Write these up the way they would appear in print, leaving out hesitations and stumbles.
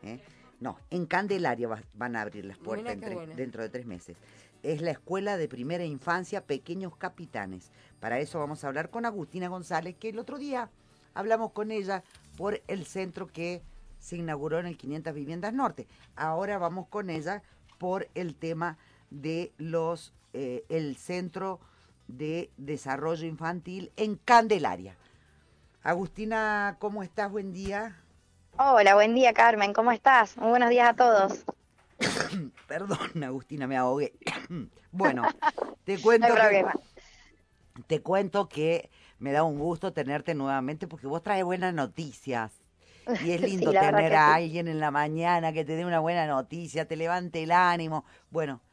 ¿eh? No, en Candelaria van a abrir las puertas Mira qué bueno. dentro de 3 meses. Es la Escuela de Primera Infancia Pequeños Capitanes. Para eso vamos a hablar con Agustina González, que el otro día hablamos con ella por el centro que se inauguró en el 500 Viviendas Norte. Ahora vamos con ella por el tema de el Centro de Desarrollo Infantil en Candelaria. Agustina, ¿cómo estás? Buen día. Hola, buen día Carmen, ¿cómo estás? Muy buenos días a todos. Perdón, Agustina, me ahogué. Bueno, te No hay cuento que problema. te cuento que me da un gusto tenerte nuevamente porque vos traes buenas noticias. Y es Sí, lindo la verdad tener que a sí. alguien en la mañana que te dé una buena noticia, te levante el ánimo. Bueno,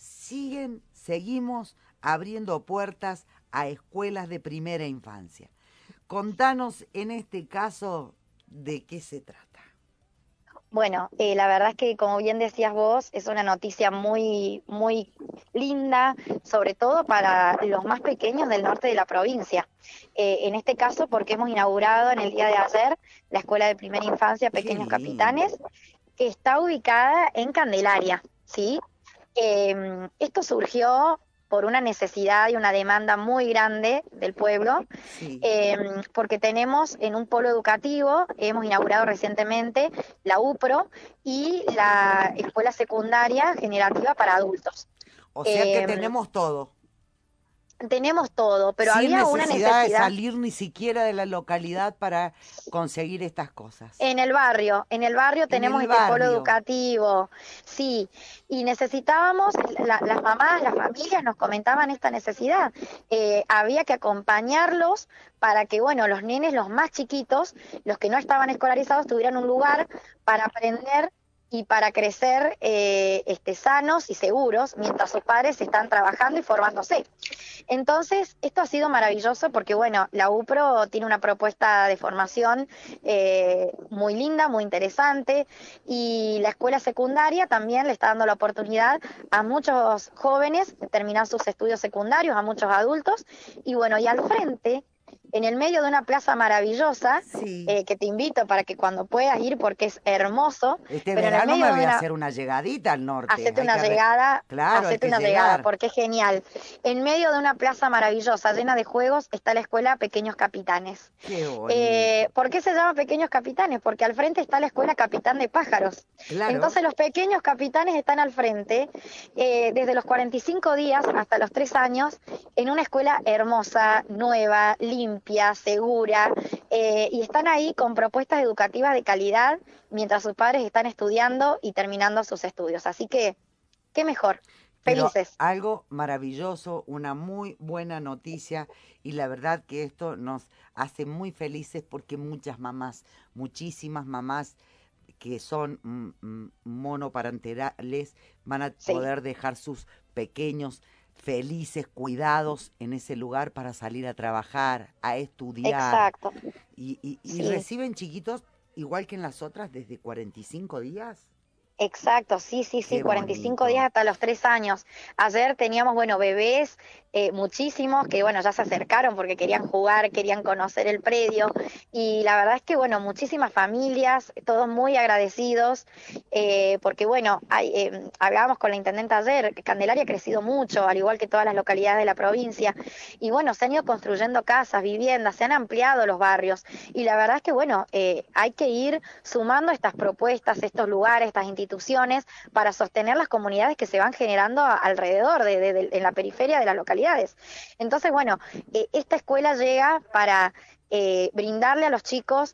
seguimos abriendo puertas a escuelas de primera infancia. Contanos en este caso de qué se trata. Bueno, la verdad es que como bien decías vos, es una noticia muy, muy linda, sobre todo para los más pequeños del norte de la provincia. En este caso, porque hemos inaugurado en el día de ayer la Escuela de Primera Infancia Qué Pequeños lindo. Capitanes, que está ubicada en Candelaria, ¿sí? Esto surgió por una necesidad y una demanda muy grande del pueblo, Sí. porque tenemos en un polo educativo, hemos inaugurado recientemente la UPRO y la Escuela Secundaria Generativa para Adultos. O sea que Eh, tenemos todo. Tenemos todo, pero Sin había una necesidad de necesidad. salir ni siquiera de la localidad para conseguir estas cosas. En el barrio En tenemos el este polo barrio. educativo, sí, y necesitábamos, las mamás, las familias nos comentaban esta necesidad. Había que acompañarlos para que, bueno, los nenes, los más chiquitos, los que no estaban escolarizados, tuvieran un lugar para aprender y para crecer sanos y seguros mientras sus padres están trabajando y formándose. Entonces, esto ha sido maravilloso porque, bueno, la UPRO tiene una propuesta de formación muy linda, muy interesante, y la escuela secundaria también le está dando la oportunidad a muchos jóvenes de terminar sus estudios secundarios, a muchos adultos, y bueno, y al frente, en el medio de una plaza maravillosa, Sí. que te invito para que cuando puedas ir porque es hermoso, Este pero en el verano me medio voy de a una, hacer una llegadita al norte. Hay Claro, hay hacete que una llegada, llegar. porque es genial. En medio de una plaza maravillosa, llena de juegos, está la escuela Pequeños Capitanes. Qué bonito. ¿Por qué se llama Pequeños Capitanes? Porque al frente está la escuela Capitán de Pájaros. Claro. Entonces los pequeños capitanes están al frente, desde los 45 días hasta los 3 años, en una escuela hermosa, nueva, limpia, segura, y están ahí con propuestas educativas de calidad mientras sus padres están estudiando y terminando sus estudios. Así que, qué mejor. Pero Felices. algo maravilloso, una muy buena noticia y la verdad que esto nos hace muy felices porque muchas mamás, muchísimas mamás que son monoparentales van a Sí, poder dejar sus pequeños felices, cuidados en ese lugar para salir a trabajar, a estudiar. exacto. Y Sí. reciben chiquitos igual que en las otras desde 45 días. Exacto, sí, sí, sí, Qué 45 días bonito. hasta los 3 años. Ayer teníamos, bueno, bebés, muchísimos que, bueno, ya se acercaron porque querían jugar, querían conocer el predio. Y la verdad es que, bueno, muchísimas familias, todos muy agradecidos, porque, bueno, hablábamos con la intendenta ayer, que Candelaria ha crecido mucho, al igual que todas las localidades de la provincia. Y, bueno, se han ido construyendo casas, viviendas, se han ampliado los barrios. Y la verdad es que, bueno, hay que ir sumando estas propuestas, estos lugares, estas instituciones, para sostener las comunidades que se van generando alrededor, en la periferia de las localidades. Entonces, bueno, esta escuela llega para brindarle a los chicos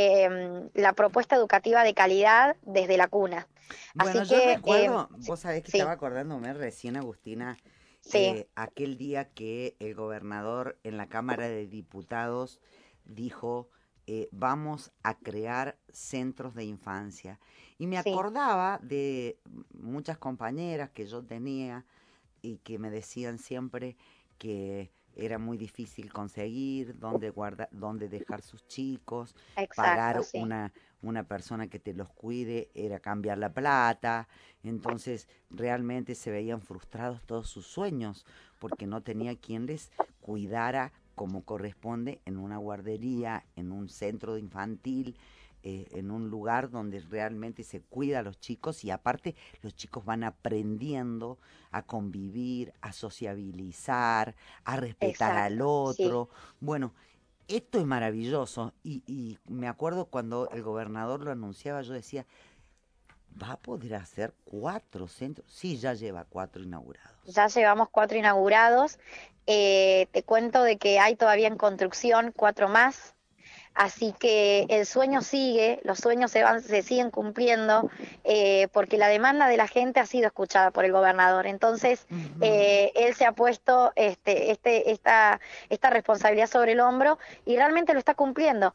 la propuesta educativa de calidad desde la cuna. Bueno, Así yo que, recuerdo, sí, vos sabés que estaba sí, acordándome recién, Agustina, sí, aquel día que el gobernador en la Cámara de Diputados dijo, vamos a crear centros de infancia. Y me sí, acordaba de muchas compañeras que yo tenía y que me decían siempre que era muy difícil conseguir dónde dejar sus chicos, exacto, pagar sí, una persona que te los cuide, era cambiar la plata, entonces realmente se veían frustrados todos sus sueños, porque no tenía quien les cuidara como corresponde en una guardería, en un centro infantil, en un lugar donde realmente se cuida a los chicos y aparte los chicos van aprendiendo a convivir, a sociabilizar, a respetar al Exacto, sí. otro. Bueno, esto es maravilloso y me acuerdo cuando el gobernador lo anunciaba, yo decía, ¿va a poder hacer 4 centros? Sí, ya lleva 4 inaugurados. Ya llevamos 4 inaugurados. Te cuento de que hay todavía en construcción 4 más. Así que el sueño sigue, los sueños se siguen cumpliendo, porque la demanda de la gente ha sido escuchada por el gobernador. Entonces, Ujú. él se ha puesto esta responsabilidad sobre el hombro y realmente lo está cumpliendo.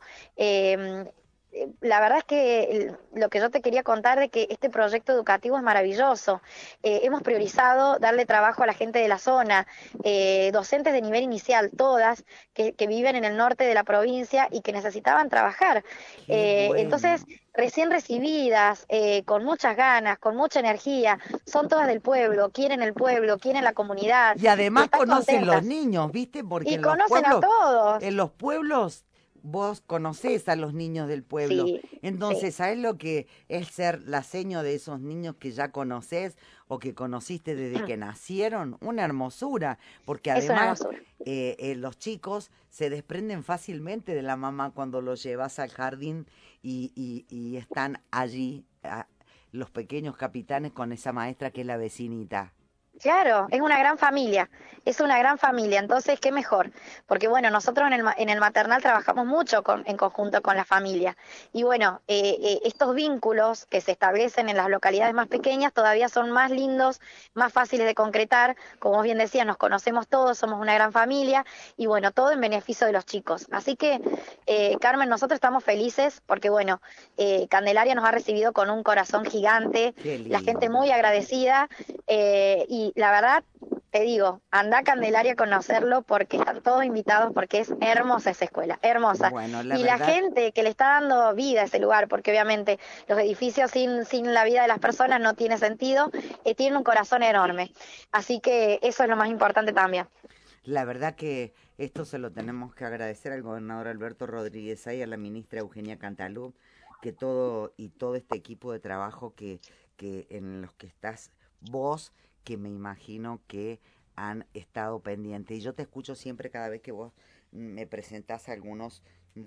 La verdad es que lo que yo te quería contar de que este proyecto educativo es maravilloso. Hemos priorizado darle trabajo a la gente de la zona, docentes de nivel inicial, todas, que viven en el norte de la provincia y que necesitaban trabajar. Qué Entonces, bueno. recién recibidas, con muchas ganas, con mucha energía, son todas del pueblo, quieren la comunidad Y y además están conocen los contentas. niños, ¿viste? Porque Y conocen a en todos. los pueblos vos conocés a los niños del pueblo. Sí, sí, Entonces, ¿sabés lo que es ser la seño de esos niños que ya conocés o que conociste desde que nacieron? Una hermosura, porque es una además hermosura. los chicos se desprenden fácilmente de la mamá cuando los llevas al jardín y están allí los pequeños capitanes con esa maestra que es la vecinita. Claro, es una gran familia, es una gran familia, entonces qué mejor, porque bueno, nosotros en el maternal trabajamos mucho en conjunto con la familia y bueno, estos vínculos que se establecen en las localidades más pequeñas todavía son más lindos, más fáciles de concretar, como vos bien decías, nos conocemos todos, somos una gran familia y bueno, todo en beneficio de los chicos. Así que, Carmen, nosotros estamos felices porque bueno, Candelaria nos ha recibido con un corazón gigante, Qué la gente muy lindo. agradecida. Y la verdad, te digo, anda a Candelaria a conocerlo porque están todos invitados porque es hermosa esa escuela, hermosa. Bueno, la Y la verdad, gente que le está dando vida a ese lugar, porque obviamente los edificios sin la vida de las personas no tiene sentido, tienen un corazón enorme. Así que eso es lo más importante también. la verdad que esto se lo tenemos que agradecer al gobernador Alberto Rodríguez y a la ministra Eugenia Cantalú, que todo este equipo de trabajo que en los que estás vos, que me imagino que han estado pendientes. Y yo te escucho siempre cada vez que vos me presentás algunos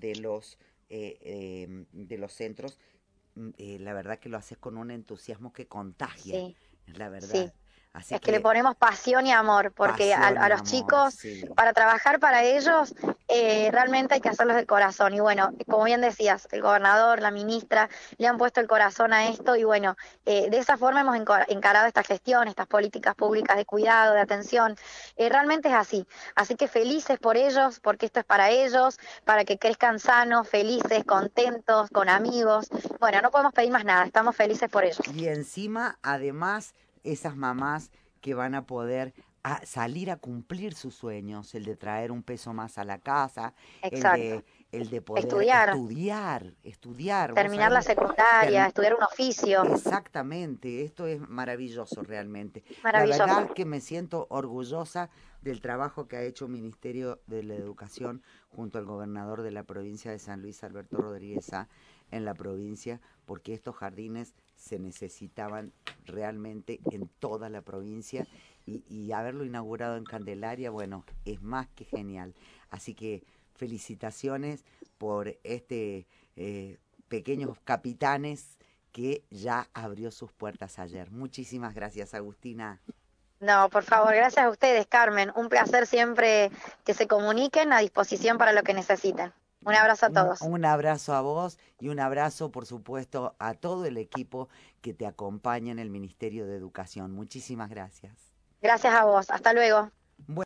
de los centros. La verdad que lo haces con un entusiasmo que contagia, Sí, la verdad. sí. Así Es que le que ponemos pasión y amor, porque pasión a y los amor, chicos, sí. para trabajar para ellos, realmente hay que hacerlos del corazón. Y bueno, como bien decías, el gobernador, la ministra, le han puesto el corazón a esto y bueno, de esa forma hemos encarado esta gestión, estas políticas públicas de cuidado, de atención. Realmente es así. Así que felices por ellos, porque esto es para ellos, para que crezcan sanos, felices, contentos, con amigos. Bueno, no podemos pedir más nada, estamos felices por ellos. Y encima, además, esas mamás que van a poder salir a cumplir sus sueños, el de traer un peso más a la casa, el Exacto. de, el de poder Estudiar. estudiar. Vos Terminar sabés, la secundaria, estudiar un oficio, exactamente, esto es maravilloso realmente. La maravilloso. verdad que me siento orgullosa del trabajo que ha hecho el Ministerio de la Educación junto al gobernador de la provincia de San Luis, Alberto Rodríguez Sá, en la provincia, porque estos jardines se necesitaban realmente en toda la provincia y haberlo inaugurado en Candelaria, bueno, es más que genial. Así que felicitaciones por pequeños capitanes que ya abrió sus puertas ayer. Muchísimas gracias, Agustina. No, por favor, gracias a ustedes, Carmen. Un placer siempre que se comuniquen a disposición para lo que necesiten. Un abrazo a todos. Un abrazo a vos y un abrazo, por supuesto, a todo el equipo que te acompaña en el Ministerio de Educación. Muchísimas gracias. Gracias a vos. Hasta luego. Bueno,